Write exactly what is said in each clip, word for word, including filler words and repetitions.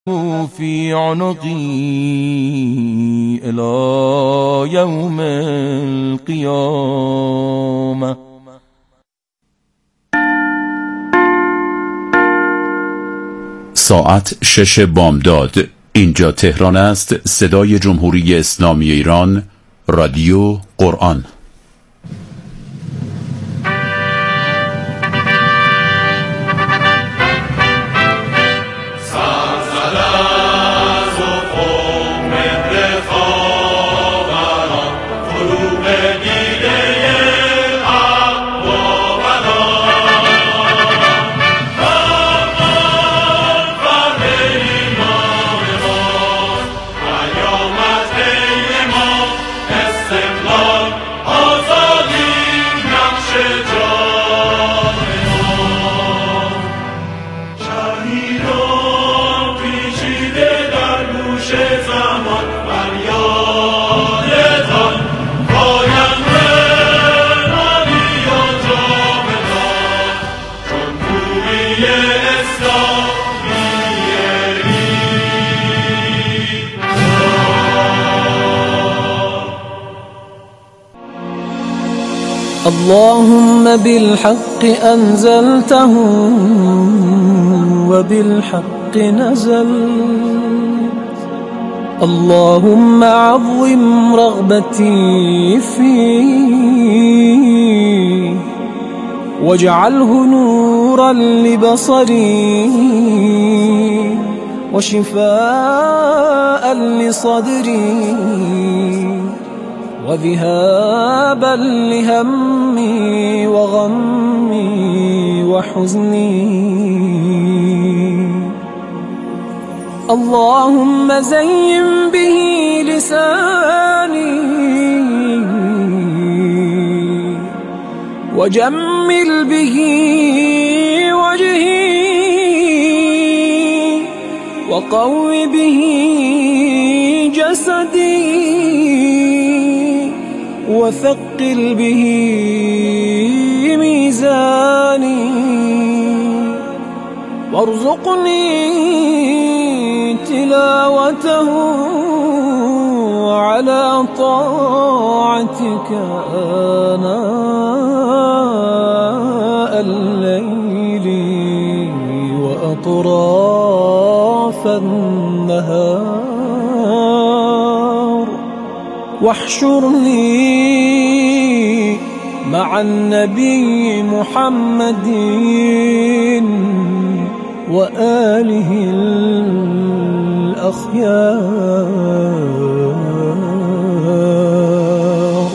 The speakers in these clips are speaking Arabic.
في عنقي إلى يوم القيامة. ساعت شش بامداد. اینجا تهران است. صدای جمهوری اسلامی ایران، رادیو قرآن. اللهم بالحق أنزلته وبالحق نزل. اللهم عظم رغبتي فيه واجعله نورا لبصري وشفاء لصدري وذهابا لهمي وغمي وحزني. اللهم زين به لساني وجمل به وجهي وقو به جسدي وثقل به ميزاني وارزقني تلاوته على طاعتك آناء الليل وأطراف النهار واحشرني مع النبي محمد وآله الأخيار.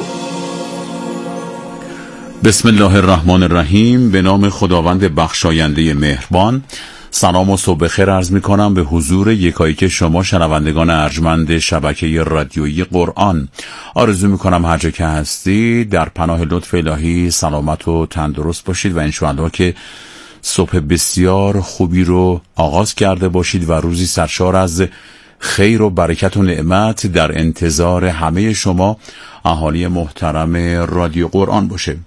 بسم الله الرحمن الرحیم. به نام خداوند بخشاینده مهربان. سلام و صبح خیر عرض می کنم به حضور یکایک شما شنوندگان ارجمند شبکه رادیویی قرآن. آرزو می کنم هر جا که هستی در پناه لطف الهی سلامت و تندرست باشید و انشاءالله که صبح بسیار خوبی رو آغاز کرده باشید و روزی سرشار از خیر و برکت و نعمت در انتظار همه شما اهالی محترم رادیو قرآن باشه.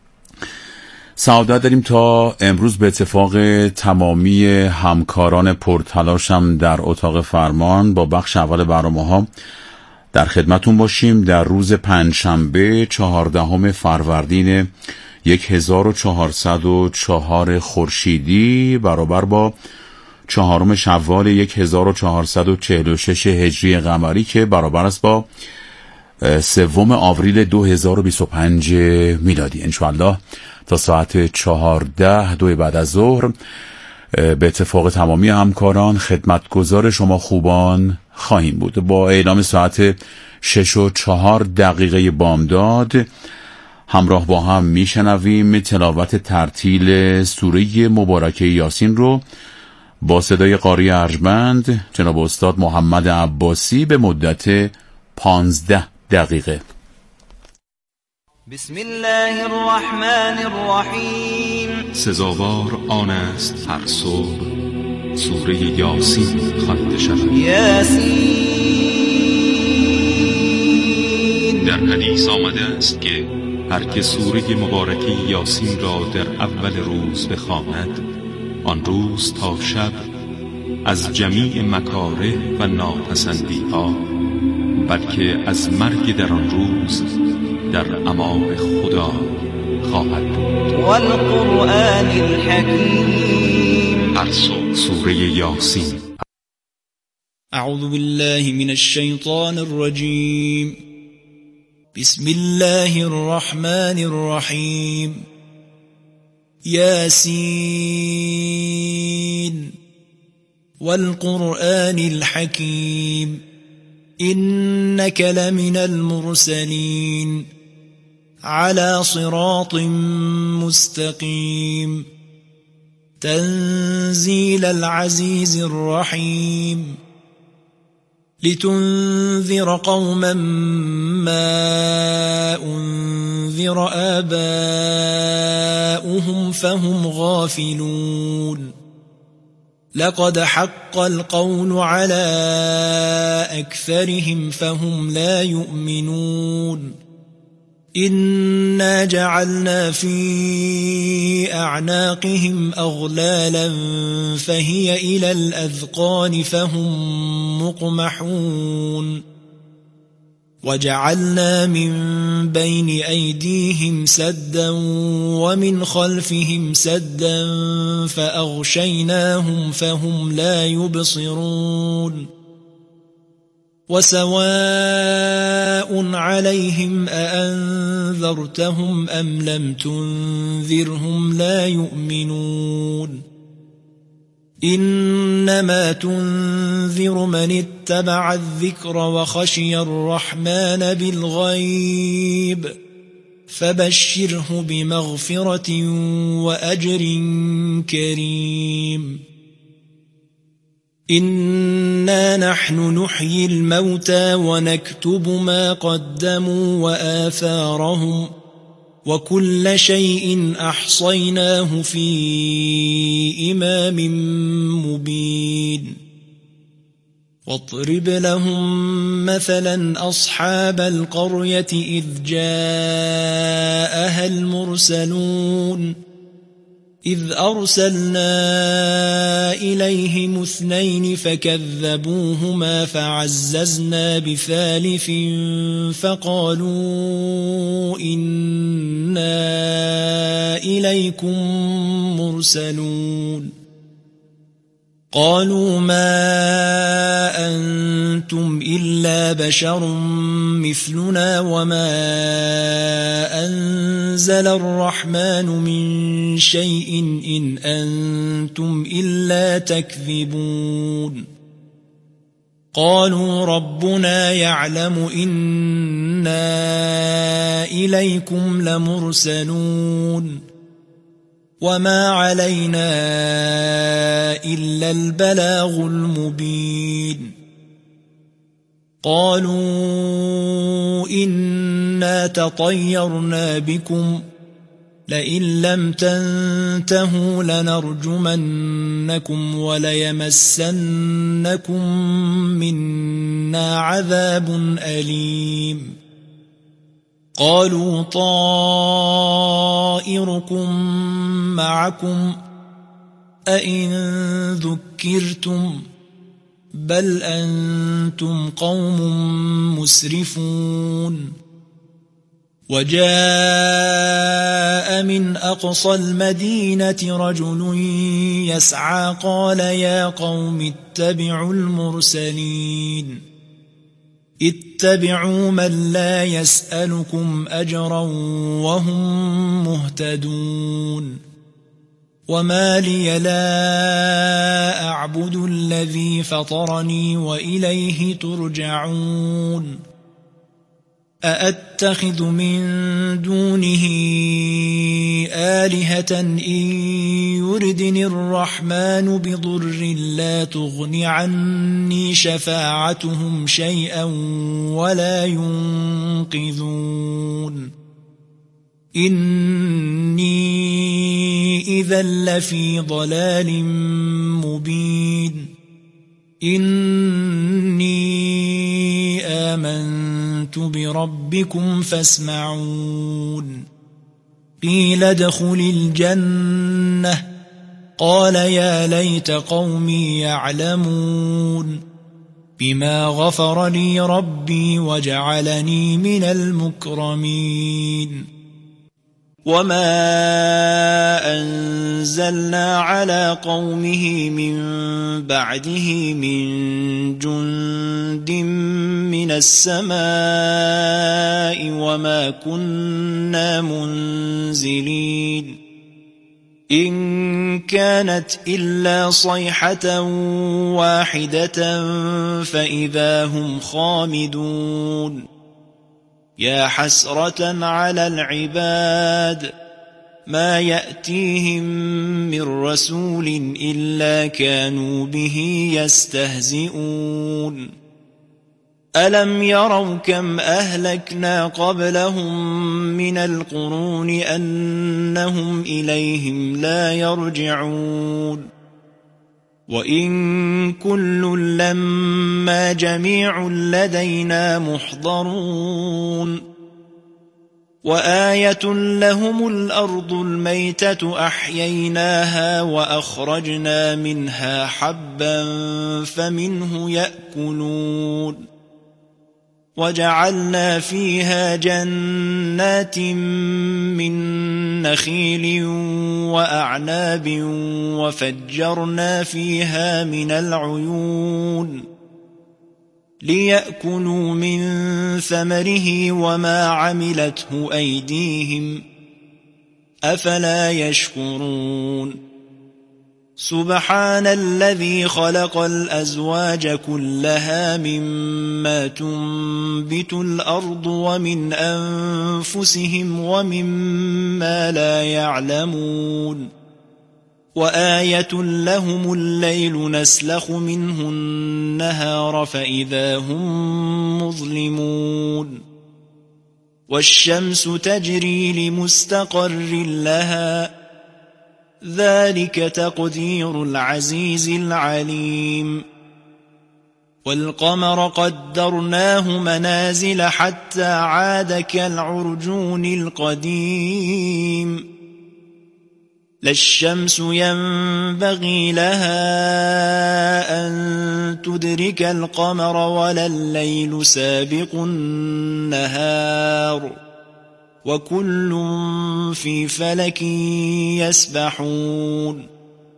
سعادت داریم تا امروز به اتفاق تمامی همکاران پرتلاشم در اتاق فرمان با بخش اول برنامه‌ها در خدمتون باشیم. در روز پنجشنبه چهاردهم فروردین هزار و چهارصد و چهار خورشیدی برابر با چهارم شوال هزار و چهارصد و چهل و شش هجری قمری که برابر است با سوم آوریل دو هزار و بیست و پنج میلادی. انشاءالله تا ساعت چهارده دو بعد از ظهر به اتفاق تمامی همکاران خدمتگزار شما خوبان خواهیم بود. با اعلام ساعت شش و چهار دقیقه بامداد همراه با هم میشنویم تلاوت ترتیل سوره مبارکه یاسین رو با صدای قاری ارجمند جناب استاد محمد عباسی به مدت پانزده دقیقه. بسم الله الرحمن الرحیم. سزاوار آن است هر صبح سوره یاسین خوانده شود. یاسین. در حدیث آمده است که هر که سوره مبارکه یاسین را در اول روز بخواند آن روز تا شب از جمیع مکاره و ناپسندی ها، بلکه از مرگ در آن روز در امان خدا خواهد بود. والقرآن الحکیم. ترسو. سوره یاسین. اعوذ بالله من الشیطان الرجیم. بسم الله الرحمن الرحیم. یاسین والقرآن الحکیم إنك لمن المرسلين على صراط مستقيم تنزيل العزيز الرحيم لتنذر قوما ما أنذر آباؤهم فهم غافلون لقد حق القول على أكثرهم فهم لا يؤمنون إنا جعلنا في أعناقهم أغلالا فهي إلى الأذقان فهم مقمحون وجعلنا من بين أيديهم سدا ومن خلفهم سدا فأغشيناهم فهم لا يبصرون وسواء عليهم أأنذرتهم أم لم تنذرهم لا يؤمنون إنما تنذر من اتبع الذكر وخشي الرحمن بالغيب فبشره بمغفرة وأجر كريم إنا نحن نحيي الموتى ونكتب ما قدموا وآثارهم وكل شيء أحصيناه في إمام مبين واضرب لهم مثلا أصحاب القرية إذ جاءها المرسلون إذ أرسلنا إليهم اثنين فكذبوهما فعززنا بثالث فقالوا إنا إليكم مرسلون قالوا ما أنتم إلا بشر مثلنا وما أنزل الرحمن من شيء إن أنتم إلا تكذبون قالوا ربنا يعلم إنا إليكم لمرسلون وما علينا إلا البلاغ المبين قالوا إنا تطيرنا بكم لئن لم تنتهوا لنرجمنكم وليمسنكم منا عذاب أليم قالوا طائركم معكم أئن ذكرتم بل أنتم قوم مسرفون وجاء من أقصى المدينة رجل يسعى قال يا قوم اتبعوا المرسلين اتبعوا من لا يسألكم أجرا وهم مهتدون وما لي لا أعبد الذي فطرني وإليه ترجعون أأتخذ من دونه آلهة إن يردني الرحمن بضر لا تغن عني شفاعتهم شيئا ولا ينقذون إني إذا لفي ضلال مبين إني آمنت بربكم فاسمعون قيل ادخل الجنة قال يا ليت قومي يعلمون بما غفر لي ربي وجعلني من المكرمين وما أنزلنا على قومه من بعده من جند من السماء وما كنا منزلين إن كانت إلا صيحة واحدة فإذا هم خامدون يا حسرة على العباد ما يأتيهم من رسول إلا كانوا به يستهزئون ألم يروا كم أهلكنا قبلهم من القرون أنهم إليهم لا يرجعون وإن كل لما جميع لدينا محضرون وآية لهم الأرض الميتة أحييناها وأخرجنا منها حبا فمنه يأكلون وجعلنا فيها جنات من نخيل وأعناب وفجرنا فيها من العيون ليأكلوا من ثمره وما عملته أيديهم أفلا يشكرون سبحان الذي خلق الأزواج كلها مما تنبت الأرض ومن أنفسهم ومما لا يعلمون وآية لهم الليل نسلخ منه النهار فإذا هم مظلمون والشمس تجري لمستقر لها ذلك تقدير العزيز العليم والقمر قدرناه منازل حتى عاد كالعرجون القديم لا الشمس ينبغي لها أن تدرك القمر ولا الليل سابق النهار وكل في فلك يسبحون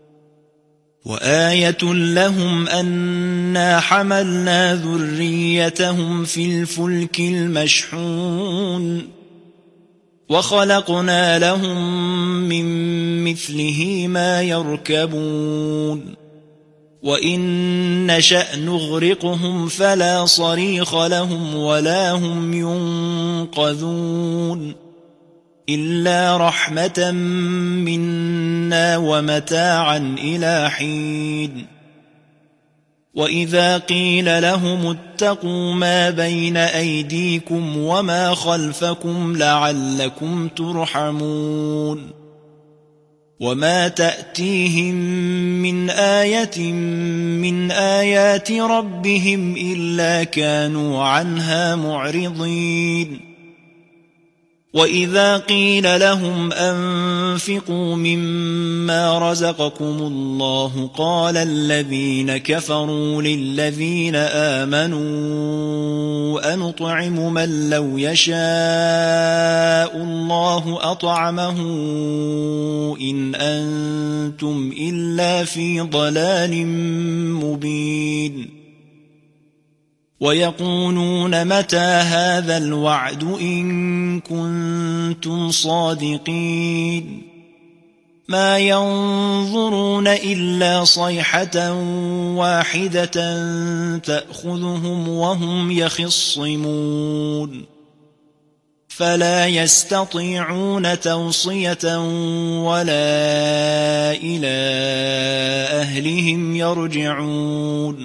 وآية لهم أنا حملنا ذريتهم في الفلك المشحون وخلقنا لهم من مثله ما يركبون وإن نشأ نغرقهم فلا صريخ لهم ولا هم ينقذون إلا رحمة منا ومتاعا إلى حين وإذا قيل لهم اتقوا ما بين أيديكم وما خلفكم لعلكم ترحمون وما تأتيهم من آية من آيات ربهم إلا كانوا عنها معرضين وإذا قيل لهم أنفقوا مما رزقكم الله قال الذين كفروا للذين آمنوا أنطعم من لو يشاء الله أطعمه إن أنتم إلا في ضلال مبين ويقولون متى هذا الوعد إن كنتم صادقين ما ينظرون إلا صيحة واحدة تأخذهم وهم يخصمون فلا يستطيعون توصية ولا إلى أهلهم يرجعون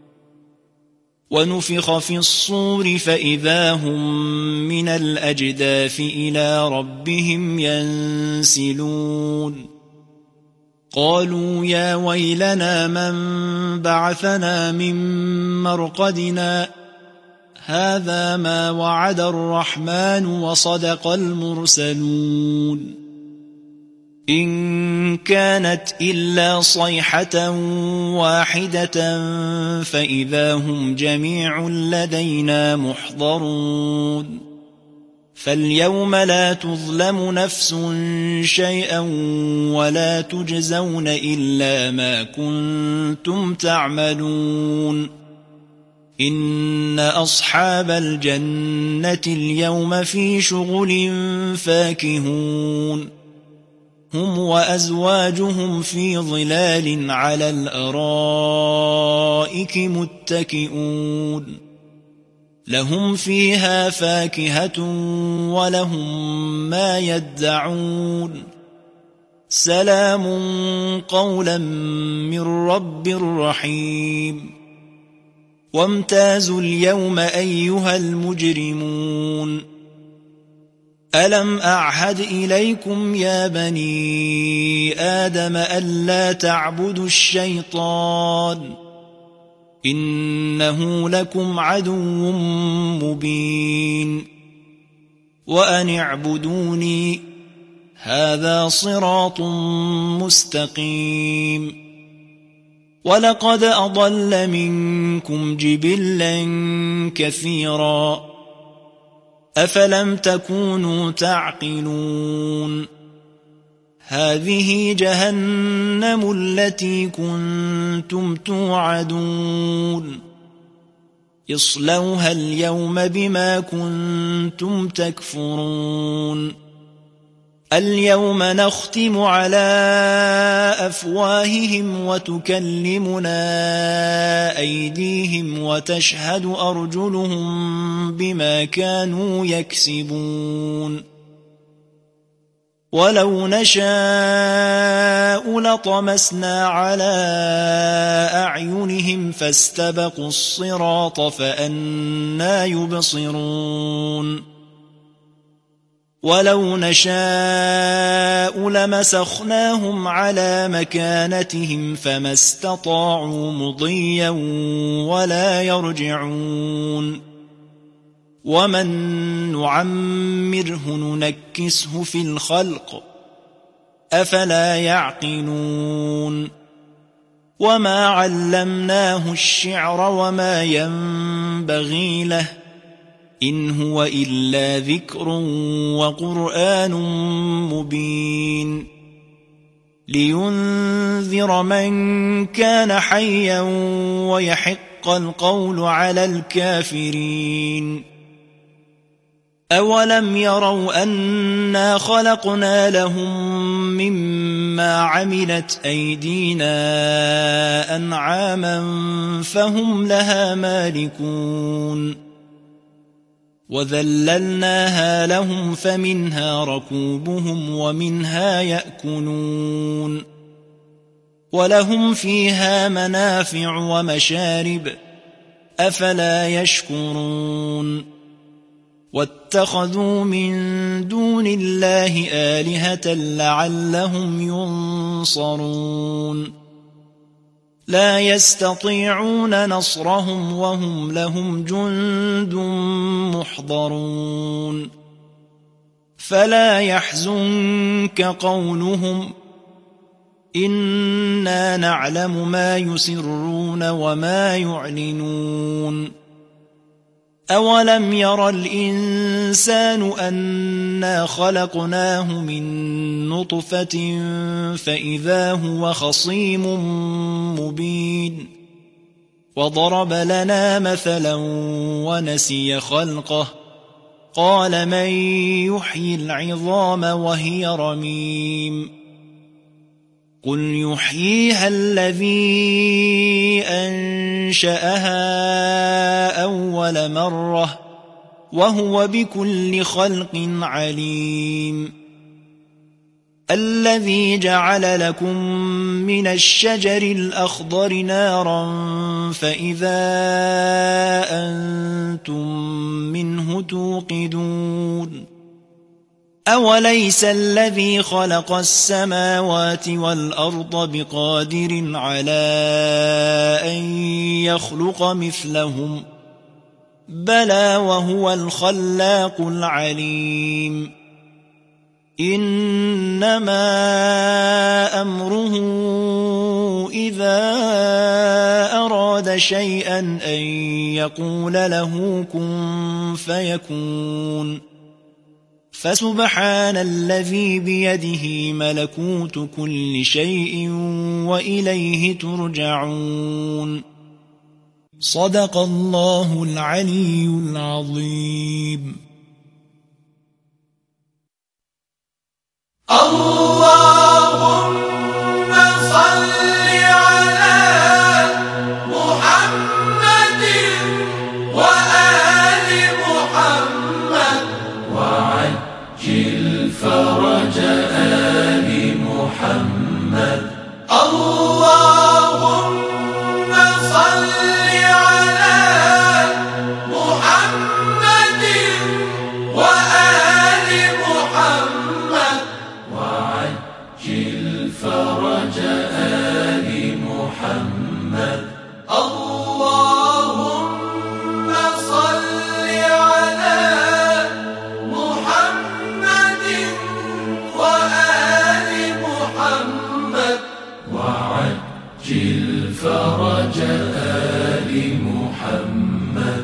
ونفخ في الصور فإذا هم من الأجداث إلى ربهم ينسلون قالوا يا ويلنا من بعثنا من مرقدنا هذا ما وعد الرحمن وصدق المرسلون إن كانت إلا صيحة واحدة فإذا هم جميع لدينا محضرون فاليوم لا تظلم نفس شيئا ولا تجزون إلا ما كنتم تعملون إن أصحاب الجنة اليوم في شغل فاكهون هم وأزواجهم في ظلال على الأرائك متكئون لهم فيها فاكهة ولهم ما يدعون سلام قولا من رب رحيم وامتازوا اليوم أيها المجرمون ألم أعهد إليكم يا بني آدم ألا تعبدوا الشيطان إنه لكم عدو مبين وأن اعبدوني هذا صراط مستقيم ولقد أضل منكم جبلا كثيرا أفلم تكونوا تعقلون هذه جهنم التي كنتم توعدون اصلوها اليوم بما كنتم تكفرون اليوم نختم على أفواههم وتكلمنا أيديهم وتشهد أرجلهم بما كانوا يكسبون ولو نشاء لطمسنا على أعينهم فاستبقوا الصراط فأنى يبصرون ولو نشاء لمسخناهم على مكانتهم فما استطاعوا مضيا ولا يرجعون ومن نعمره ننكسه في الخلق أفلا يعقلون وما علمناه الشعر وما ينبغي له إن هو إلا ذكر وقرآن مبين لينذر من كان حيا ويحق القول على الكافرين أولم يروا أنا خلقنا لهم مما عملت أيدينا أنعاما فهم لها مالكون وذللناها لهم فمنها ركوبهم ومنها يأكلون ولهم فيها منافع ومشارب أفلا يشكرون واتخذوا من دون الله آلهة لعلهم ينصرون لا يستطيعون نصرهم وهم لهم جند محضرون فلا يحزنك قولهم إنا نعلم ما يسرون وما يعلنون أولم ير الإنسان أنا خلقناه من نطفة فإذا هو خصيم مبين وضرب لنا مثلا ونسي خلقه قال من يحيي العظام وهي رميم قل يحييها الذي أنشأها أول مرة وهو بكل خلق عليم الذي جعل لكم من الشجر الأخضر نارا فإذا أنتم منه توقدون أوليس الذي خلق السماوات والأرض بقادر على أن يخلق مثلهم بلى وهو الخلاق العليم إنما أمره إذا أراد شيئا أن يقول له كن فيكون فسبحان الذي بيده ملكوت كل شيء وإليه ترجعون صدق الله العلي العظيم. اللهم صل على محمد وآل محمد وعجل فرج آل محمد. اللهم صل على محمد وآل محمد وعجل فرج آل محمد. اللهم صل على محمد وآل محمد وعجل فرج آل محمد.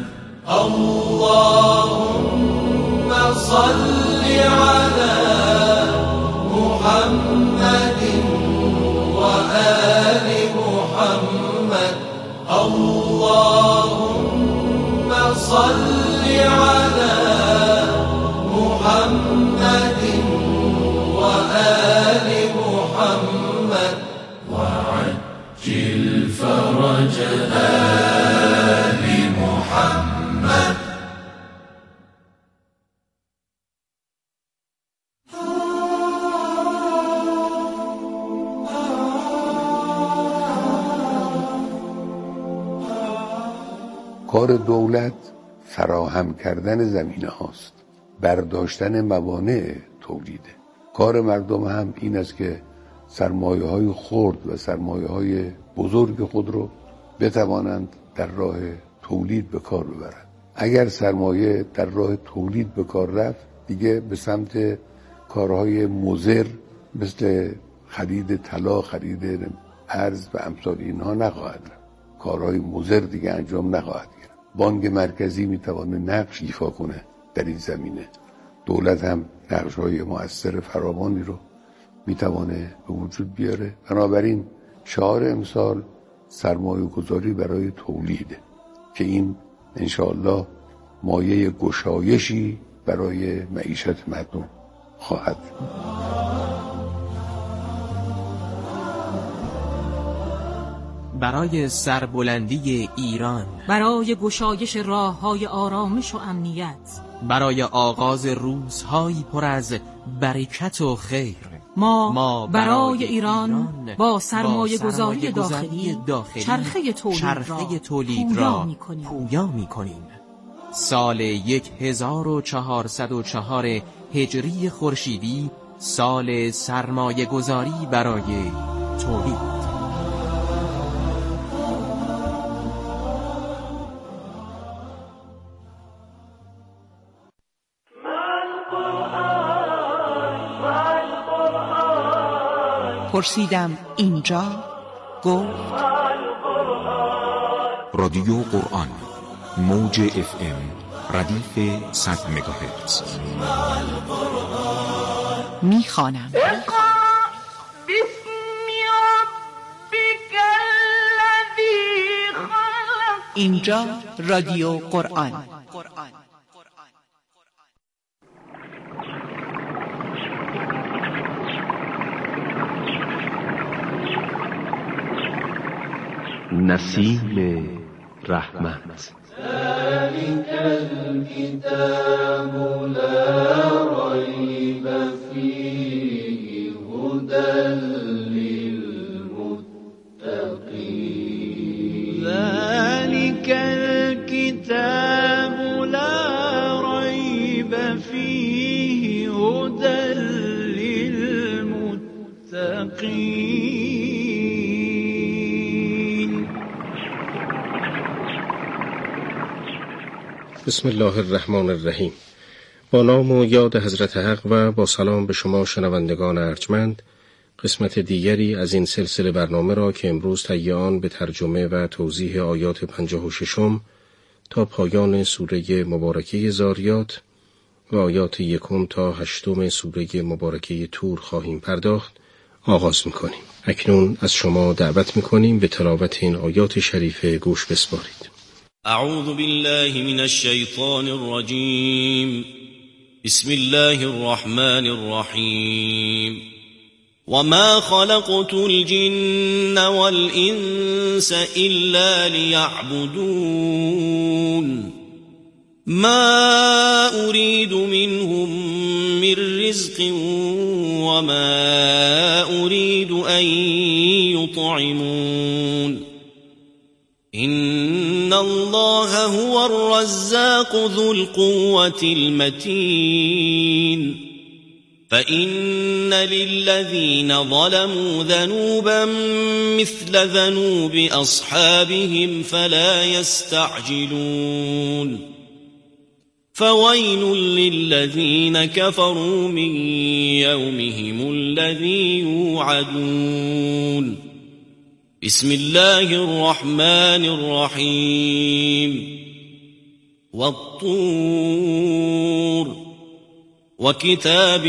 اللهم صل على محمد وآل محمد. اللهم صل على محمد وآل محمد وعجل فرج آل محمد. کار دولت فراهم کردن زمینه هاست، برداشتن موانع تولیده. کار مردم هم این است که سرمایه های خرد و سرمایه های بزرگ خود رو بتوانند در راه تولید به کار ببرند. اگر سرمایه در راه تولید به کار رفت، دیگه به سمت کارهای مضر مثل خرید طلا، خرید ارز و امثال اینها نخواهد رفت. کارهای مضر دیگه انجام نخواهد گرفت. بانک مرکزی میتونه نقش ایفا کنه در این زمینه. دولت هم نقش‌های مؤثر فراوانی رو میتونه به وجود بیاره. بنابراین شعار امسال سرمایه گذاری برای تولیده که این انشاءالله مایه گشایشی برای معیشت مردم خواهد. برای سربلندی ایران، برای گشایش راه‌های آرامش و امنیت، برای آغاز روزهایی پر از برکت و خیر، ما, ما برای, برای ایران, ایران با سرمایه گذاری داخلی, داخلی چرخه تولید چرخه را, تولید را را پویا می کنیم. سال هزار و چهارصد و چهار هجری خورشیدی سال سرمایه گذاری برای تولید. پرسیدم اینجا، گفت رادیو قرآن، موج اف ام، ردیف صد مگاهرتز. میخوانم. اینجا رادیو قرآن. نسیم رحمت. ذلك الكتاب لا ريب فيه هدى للمتقين. ذلك الكتاب لا ريب فيه هدى للمتقين. بسم الله الرحمن الرحیم. با نام و یاد حضرت حق و با سلام به شما شنوندگان ارجمند، قسمت دیگری از این سلسله برنامه را که امروز طی آن به ترجمه و توضیح آیات پنجاه و ششم تا پایان سوره مبارکه ذاریات و آیات یکم تا هشتم سوره مبارکه طور خواهیم پرداخت آغاز می‌کنیم. اکنون از شما دعوت می‌کنیم به تلاوت این آیات شریفه گوش بسپارید. اعوذ بالله من الشیطان الرجیم. بسم الله الرحمن الرحیم. وما خلقت الجن والإنس إلا ليعبدون ما أريد منهم من رزق وما أريد أن يطعمون إن الله هو الرزاق ذو القوة المتين فإن للذين ظلموا ذنوبا مثل ذنوب أصحابهم فلا يستعجلون فويل للذين كفروا من يومهم الذي يوعدون بسم الله الرحمن الرحيم والطور وكتاب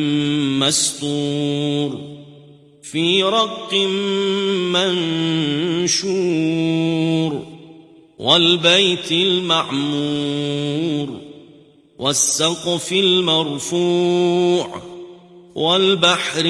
مسطور في رق منشور والبيت المعمور والسقف المرفوع والبحر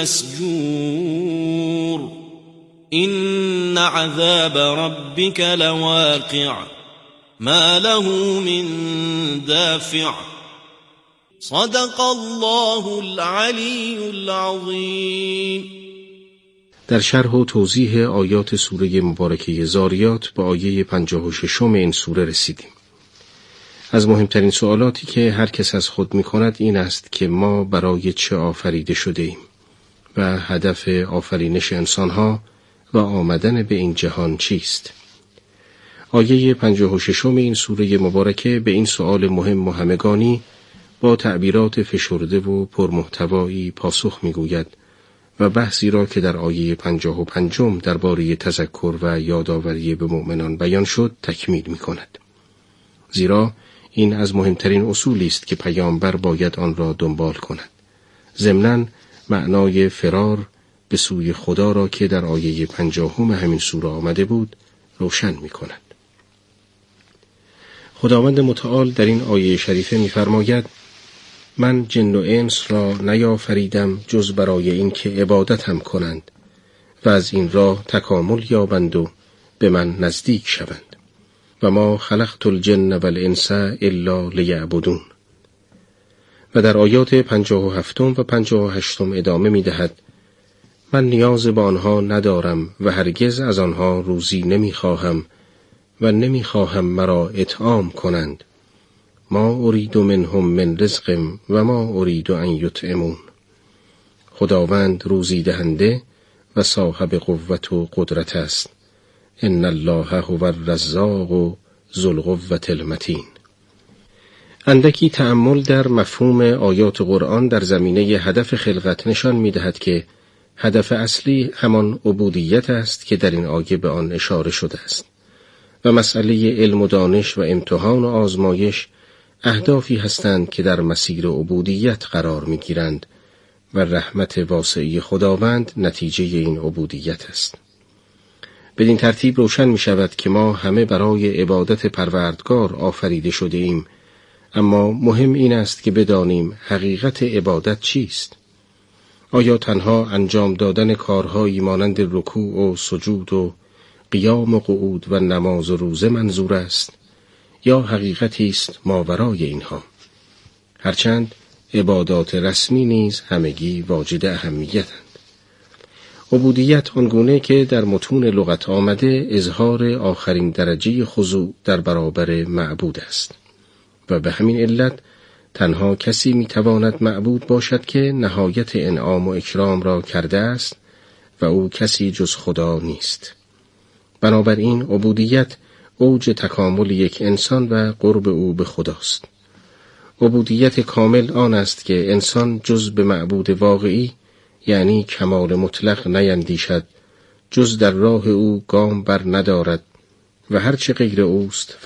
المسجور إن عذاب ربك لواقع ما له من دافع صدق الله العلی العظیم. در شرح و توضیح آیات سوره مبارکه ذاریات به آیه پنجاه و ششم این سوره رسیدیم. از مهمترین سوالاتی که هر کس از خود می کند این است که ما برای چه آفریده شده ایم و هدف آفرینش انسانها و آمدن به این جهان چیست؟ آیه پنجاه و ششم این سوره مبارکه به این سوال مهم و همگانی با تعبیرات فشرده و پرمحتوایی پاسخ می‌گوید و بحثی را که در آیه پنجاه و پنجم درباره تذکر و یادآوری به مؤمنان بیان شد تکمیل می‌کند. زیرا این از مهمترین اصولی است که پیامبر باید آن را دنبال کند. ضمناً معنای فرار به سوی خدا را که در آیه پنجاهم همین سوره آمده بود روشن می‌کند. خداوند متعال در این آیه شریفه می‌فرماید: من جن و انس را نیافریدم جز برای این که عبادتم کنند و از این راه تکامل یابند و به من نزدیک شوند و ما خلقت الجن والانس الا لیعبدون. و در آیات پنجاه و هفتم و پنجاه و هشتم ادامه می دهد: من نیاز به آنها ندارم و هرگز از آنها روزی نمی خواهم و نمی خواهم مرا اطعام کنند. ما ارید منهم من رزق و ما ارید ان یطعمون. خداوند روزی دهنده و صاحب قوت و قدرت است. ان الله هو الرزاق ذو القوة المتین. اندکی تأمل در مفهوم آیات قرآن در زمینه هدف خلقت نشان می دهد که هدف اصلی همان عبودیت است که در این آیه به آن اشاره شده است و مسئله علم و دانش و امتحان و آزمایش اهدافی هستند که در مسیر عبودیت قرار می گیرند و رحمت واسعی خداوند نتیجه این عبودیت است. بدین ترتیب روشن می شود که ما همه برای عبادت پروردگار آفریده شده ایم، اما مهم این است که بدانیم حقیقت عبادت چیست. آیا تنها انجام دادن کارهایی مانند رکوع و سجود و قیام و قعود و نماز و روزه منظور است یا حقیقتی است ماورای اینها؟ هرچند عبادات رسمی نیز همگی واجد اهمیتند. عبودیت آنگونه که در متون لغت آمده اظهار آخرین درجه خضوع در برابر معبود است و به همین علت تنها کسی میتواند معبود باشد که نهایت انعام و اکرام را کرده است و او کسی جز خدا نیست. بنابراین عبودیت اوج تکامل یک انسان و قرب او به خداست. عبودیت کامل آن است که انسان جز به معبود واقعی یعنی کمال مطلق نیندیشد، جز در راه او گام بر ندارد و هرچه غیر اوست